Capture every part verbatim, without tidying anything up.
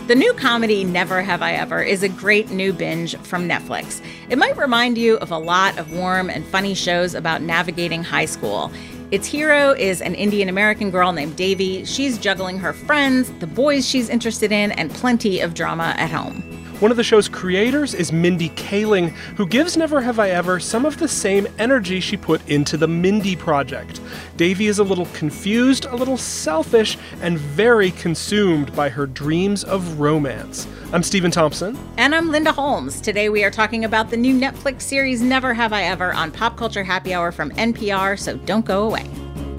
The new comedy Never Have I Ever is a great new binge from Netflix. It might remind you of a lot of warm and funny shows about navigating high school. Its hero is an Indian American girl named Devi. She's juggling her friends, the boys she's interested in, and plenty of drama at home. One of the show's creators is Mindy Kaling, who gives Never Have I Ever some of the same energy she put into the Mindy Project. Devi is a little confused, a little selfish, and very consumed by her dreams of romance. I'm Stephen Thompson. And I'm Linda Holmes. Today we are talking about the new Netflix series Never Have I Ever on Pop Culture Happy Hour from N P R, so don't go away.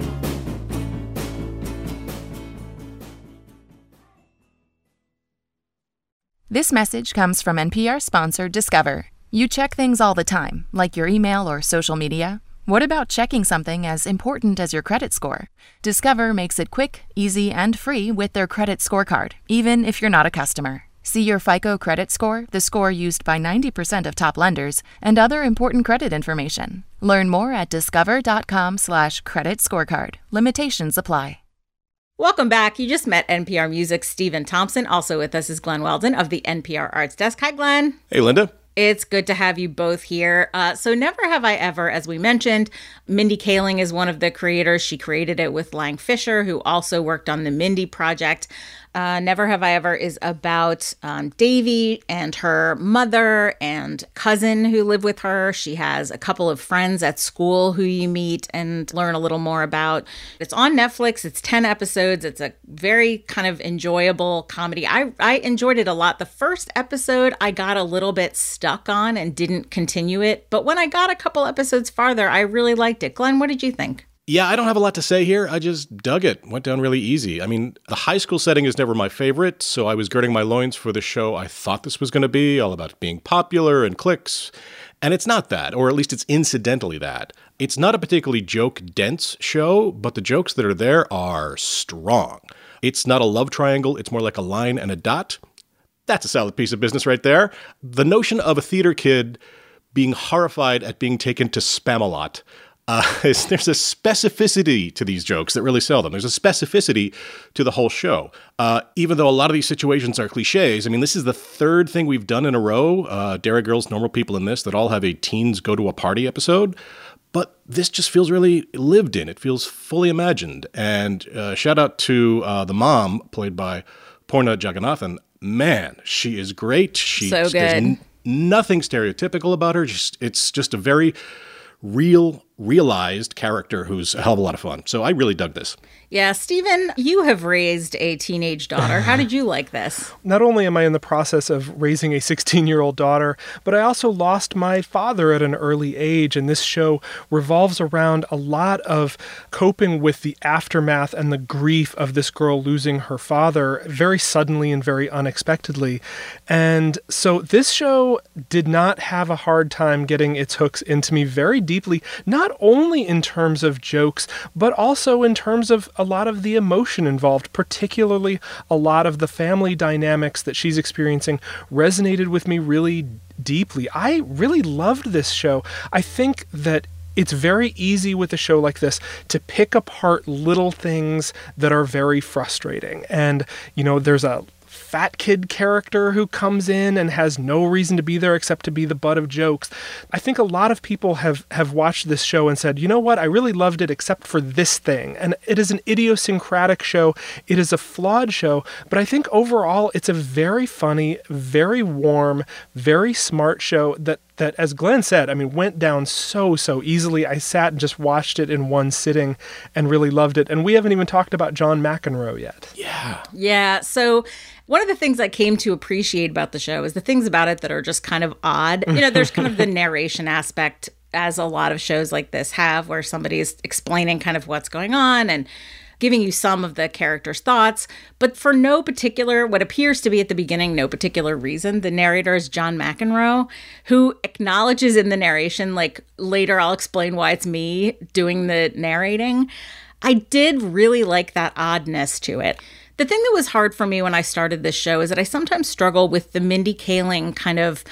This message comes from N P R sponsor Discover. You check things all the time, like your email or social media. What about checking something as important as your credit score? Discover makes it quick, easy, and free with their credit scorecard, even if you're not a customer. See your FICO credit score, the score used by ninety percent of top lenders, and other important credit information. Learn more at discover.com slash credit scorecard. Limitations apply. Welcome back. You just met N P R Music's Stephen Thompson. Also with us is Glenn Weldon of the N P R Arts Desk. Hi, Glenn. Hey, Linda. It's good to have you both here. Uh, so Never Have I Ever, as we mentioned, Mindy Kaling is one of the creators. She created it with Lang Fisher, who also worked on the Mindy Project. Uh, Never Have I Ever is about um, Devi and her mother and cousin who live with her. She has a couple of friends at school who you meet and learn a little more about. It's on Netflix. It's ten episodes. It's a very kind of enjoyable comedy. I, I enjoyed it a lot. The first episode I got a little bit stuck on and didn't continue it. But when I got a couple episodes farther, I really liked it. Glenn, what did you think? Yeah, I don't have a lot to say here. I just dug it. Went down really easy. I mean, the high school setting is never my favorite, so I was girding my loins for the show I thought this was going to be, all about being popular and clicks. And it's not that, or at least it's incidentally that. It's not a particularly joke-dense show, but the jokes that are there are strong. It's not a love triangle. It's more like a line and a dot. That's a solid piece of business right there. The notion of a theater kid being horrified at being taken to Spamalot. Uh, there's a specificity to these jokes that really sell them. There's a specificity to the whole show. Uh, even though a lot of these situations are cliches, I mean, this is the third thing we've done in a row, uh, Derry Girls, Normal People in this, that all have a teens go to a party episode. But this just feels really lived in. It feels fully imagined. And uh, shout out to uh, the mom, played by Poorna Jagannathan. Man, she is great. She, so good. There's n- nothing stereotypical about her. Just, it's just a very real, realized character who's a hell of a lot of fun. So I really dug this. Yeah, Stephen, you have raised a teenage daughter. How did you like this? Not only am I in the process of raising a sixteen-year-old daughter, but I also lost my father at an early age, and this show revolves around a lot of coping with the aftermath and the grief of this girl losing her father very suddenly and very unexpectedly. And so this show did not have a hard time getting its hooks into me very deeply, not only in terms of jokes, but also in terms of a lot of the emotion involved, particularly a lot of the family dynamics that she's experiencing resonated with me really deeply. I really loved this show. I think that it's very easy with a show like this to pick apart little things that are very frustrating. And, you know, there's a fat kid character who comes in and has no reason to be there except to be the butt of jokes. I think a lot of people have, have watched this show and said, you know what, I really loved it except for this thing. And it is an idiosyncratic show. It is a flawed show. But I think overall it's a very funny, very warm, very smart show that that, as Glenn said, I mean, went down so, so easily. I sat and just watched it in one sitting and really loved it. And we haven't even talked about John McEnroe yet. Yeah. Yeah. So one of the things I came to appreciate about the show is the things about it that are just kind of odd. You know, there's kind of the narration aspect, as a lot of shows like this have, where somebody is explaining kind of what's going on and giving you some of the character's thoughts, but for no particular, what appears to be at the beginning, no particular reason. The narrator is John McEnroe, who acknowledges in the narration, like, later I'll explain why it's me doing the narrating. I did really like that oddness to it. The thing that was hard for me when I started this show is that I sometimes struggle with the Mindy Kaling kind of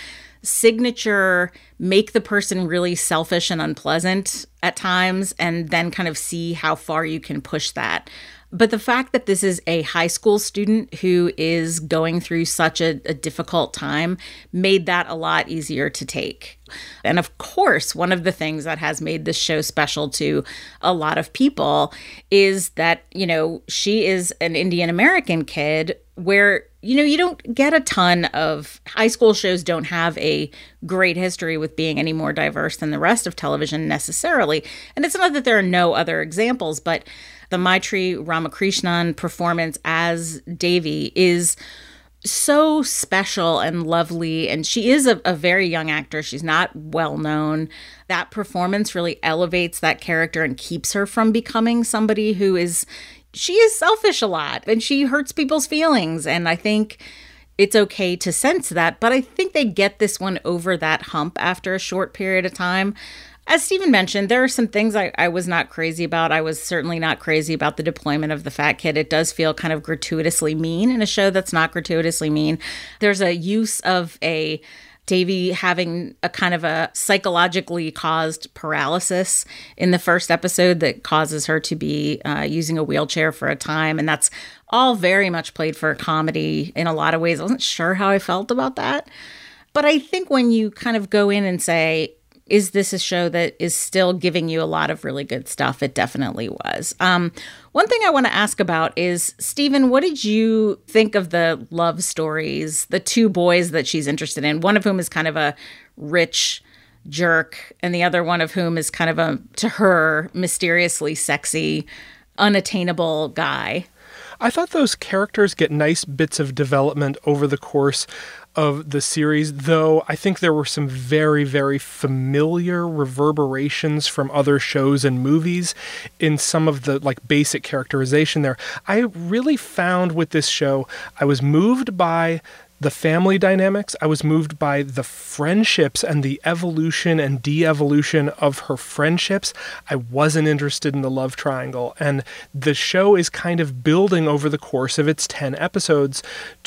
signature, make the person really selfish and unpleasant at times, and then kind of see how far you can push that. But the fact that this is a high school student who is going through such a, a difficult time made that a lot easier to take. And of course, one of the things that has made this show special to a lot of people is that, you know, she is an Indian American kid where, you know, you don't get a ton of high school shows don't have a great history with being any more diverse than the rest of television necessarily. And it's not that there are no other examples, but the Maitri Ramakrishnan performance as Devi is so special and lovely. And she is a, a very young actor. She's not well known. That performance really elevates that character and keeps her from becoming somebody who is, she is selfish a lot and she hurts people's feelings. And I think it's okay to sense that. But I think they get this one over that hump after a short period of time. As Stephen mentioned, there are some things I, I was not crazy about. I was certainly not crazy about the deployment of the fat kid. It does feel kind of gratuitously mean in a show that's not gratuitously mean. There's a use of a Devi having a kind of a psychologically caused paralysis in the first episode that causes her to be uh, using a wheelchair for a time. And that's all very much played for a comedy in a lot of ways. I wasn't sure how I felt about that. But I think when you kind of go in and say, is this a show that is still giving you a lot of really good stuff? It definitely was. Um, one thing I want to ask about is, Stephen, what did you think of the love stories, the two boys that she's interested in, one of whom is kind of a rich jerk, and the other one of whom is kind of a, to her, mysteriously sexy, unattainable guy? I thought those characters get nice bits of development over the course of the series, though I think there were some very, very familiar reverberations from other shows and movies in some of the like basic characterization there. I really found with this show, I was moved by the family dynamics. I was moved by the friendships and the evolution and de-evolution of her friendships. I wasn't interested in the love triangle. And the show is kind of building over the course of its ten episodes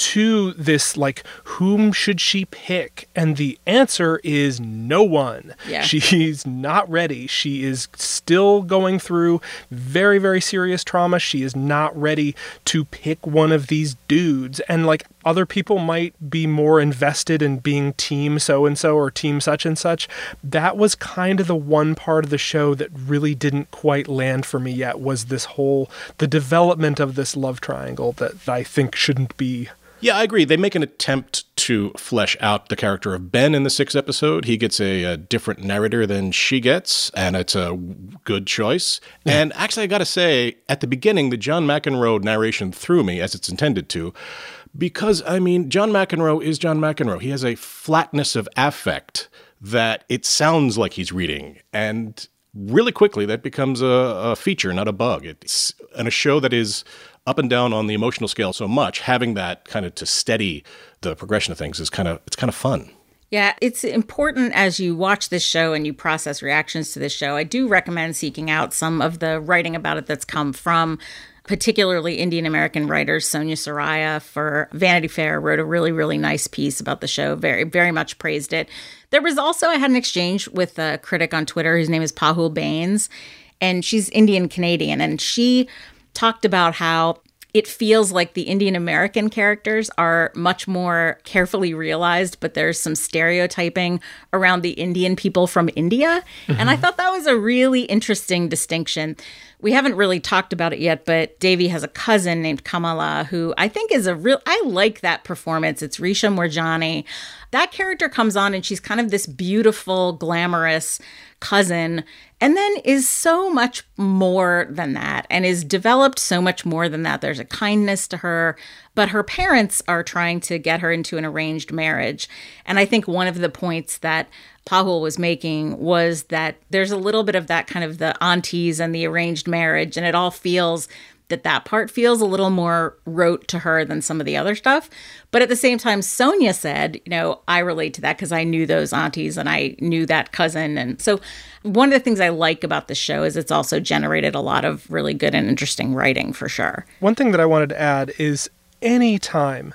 to this, like, whom should she pick? And the answer is no one. Yeah. She's not ready. She is still going through very, very serious trauma. She is not ready to pick one of these dudes. And, like, other people might be more invested in being team so-and-so or team such and such. That was kind of the one part of the show that really didn't quite land for me yet, was this whole, the development of this love triangle that I think shouldn't be. Yeah, I agree. They make an attempt to flesh out the character of Ben in the sixth episode. He gets a, a different narrator than she gets, and it's a good choice. Yeah. And actually, I got to say, at the beginning, the John McEnroe narration threw me, as it's intended to, because, I mean, John McEnroe is John McEnroe. He has a flatness of affect that it sounds like he's reading. And really quickly, that becomes a, a feature, not a bug. It's in a show that is up and down on the emotional scale so much, having that kind of to steady the progression of things is kind of, it's kind of fun. Yeah, it's important as you watch this show and you process reactions to this show. I do recommend seeking out some of the writing about it that's come from particularly Indian American writers. Sonia Saraiya for Vanity Fair wrote a really, really nice piece about the show, very, very much praised it. There was also, I had an exchange with a critic on Twitter whose name is Pahul Bains, and she's Indian Canadian, and she talked about how it feels like the Indian American characters are much more carefully realized, but there's some stereotyping around the Indian people from India. Mm-hmm. And I thought that was a really interesting distinction. We haven't really talked about it yet, but Devi has a cousin named Kamala, who I think is a real, I like that performance. It's Risha Morjani. That character comes on and she's kind of this beautiful, glamorous cousin, and then is so much more than that and is developed so much more than that. There's a kindness to her, but her parents are trying to get her into an arranged marriage. And I think one of the points that Pahul was making was that there's a little bit of that kind of the aunties and the arranged marriage, and it all feels that that part feels a little more rote to her than some of the other stuff. But at the same time, Sonia said, you know, I relate to that because I knew those aunties and I knew that cousin. And so one of the things I like about the show is it's also generated a lot of really good and interesting writing for sure. One thing that I wanted to add is anytime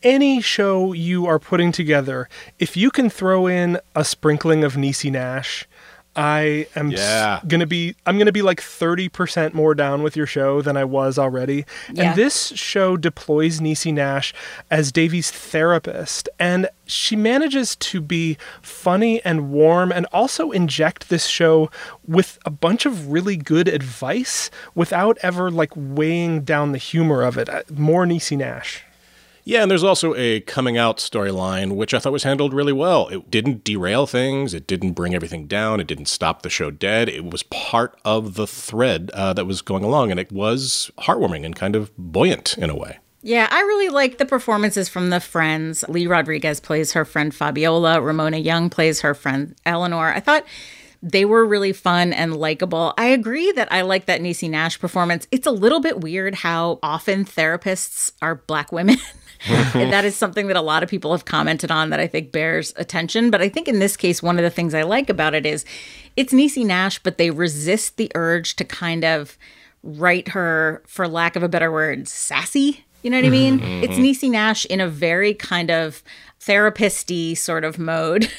any show you are putting together, if you can throw in a sprinkling of Niecy Nash, I am yeah. s- gonna be I'm gonna be like thirty percent more down with your show than I was already. Yeah. And this show deploys Niecy Nash as Davy's therapist, and she manages to be funny and warm and also inject this show with a bunch of really good advice without ever like weighing down the humor of it. More Niecy Nash. Yeah, and there's also a coming out storyline, which I thought was handled really well. It didn't derail things. It didn't bring everything down. It didn't stop the show dead. It was part of the thread uh, that was going along, and it was heartwarming and kind of buoyant in a way. Yeah, I really like the performances from the friends. Lee Rodriguez plays her friend Fabiola. Ramona Young plays her friend Eleanor. I thought they were really fun and likable. I agree that I like that Niecy Nash performance. It's a little bit weird how often therapists are Black women. And that is something that a lot of people have commented on that I think bears attention. But I think in this case, one of the things I like about it is it's Niecy Nash, but they resist the urge to kind of write her, for lack of a better word, sassy. You know what I mean? Mm-hmm. It's Niecy Nash in a very kind of therapist-y sort of mode.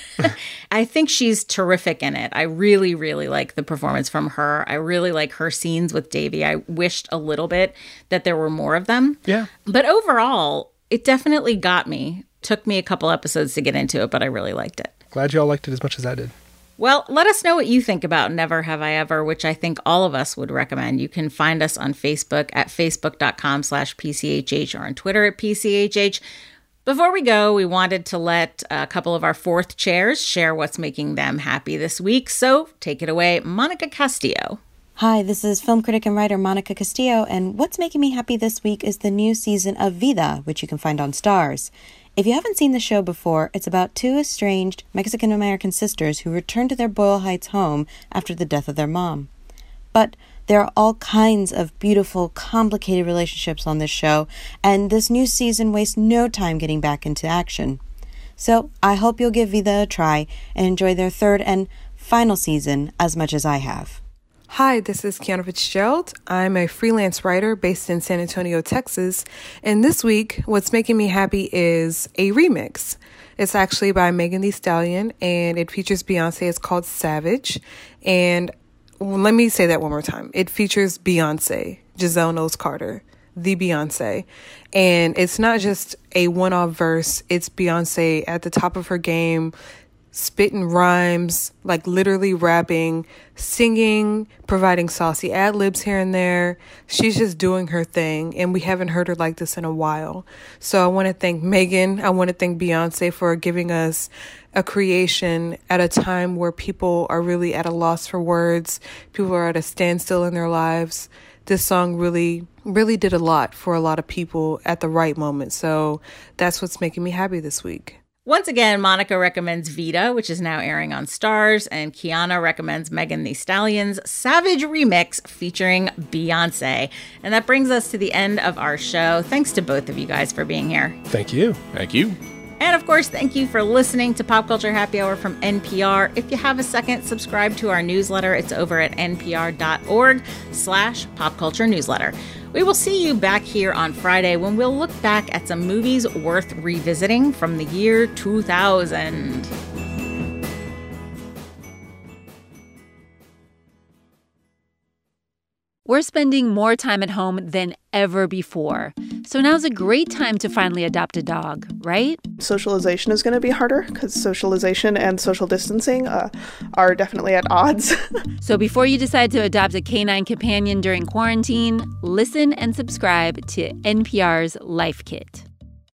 I think she's terrific in it. I really, really like the performance from her. I really like her scenes with Davy. I wished a little bit that there were more of them. Yeah. But overall, it definitely got me. Took me a couple episodes to get into it, but I really liked it. Glad y'all liked it as much as I did. Well, let us know what you think about Never Have I Ever, which I think all of us would recommend. You can find us on Facebook at facebook.com slash PCHH or on Twitter at P C H H. Before we go, we wanted to let a couple of our fourth chairs share what's making them happy this week. So take it away, Monica Castillo. Hi, this is film critic and writer Monica Castillo, and what's making me happy this week is the new season of Vida, which you can find on Starz. If you haven't seen the show before, it's about two estranged Mexican-American sisters who return to their Boyle Heights home after the death of their mom. But there are all kinds of beautiful, complicated relationships on this show, and this new season wastes no time getting back into action. So I hope you'll give Vida a try and enjoy their third and final season as much as I have. Hi, this is Kiana Fitzgerald. I'm a freelance writer based in San Antonio, Texas. And this week, what's making me happy is a remix. It's actually by Megan Thee Stallion, and it features Beyonce. It's called Savage. And let me say that one more time. It features Beyonce, Giselle Knowles-Carter, the Beyonce. And it's not just a one-off verse. It's Beyonce at the top of her game, spitting rhymes, like literally rapping, singing, providing saucy ad-libs here and there. She's just doing her thing, and we haven't heard her like this in a while. So I want to thank Megan. I want to thank Beyonce for giving us a creation at a time where people are really at a loss for words. People are at a standstill in their lives. This song really, really did a lot for a lot of people at the right moment. So that's what's making me happy this week. Once again, Monica recommends Vida, which is now airing on Starz, and Kiana recommends Megan Thee Stallion's Savage remix featuring Beyonce. And that brings us to the end of our show. Thanks to both of you guys for being here. Thank you. Thank you. And of course, thank you for listening to Pop Culture Happy Hour from N P R. If you have a second, subscribe to our newsletter. It's over at npr.org slash pop culture newsletter. We will see you back here on Friday when we'll look back at some movies worth revisiting from the year two thousand. We're spending more time at home than ever before. So now's a great time to finally adopt a dog, right? Socialization is going to be harder because socialization and social distancing uh, are definitely at odds. So before you decide to adopt a canine companion during quarantine, listen and subscribe to N P R's Life Kit.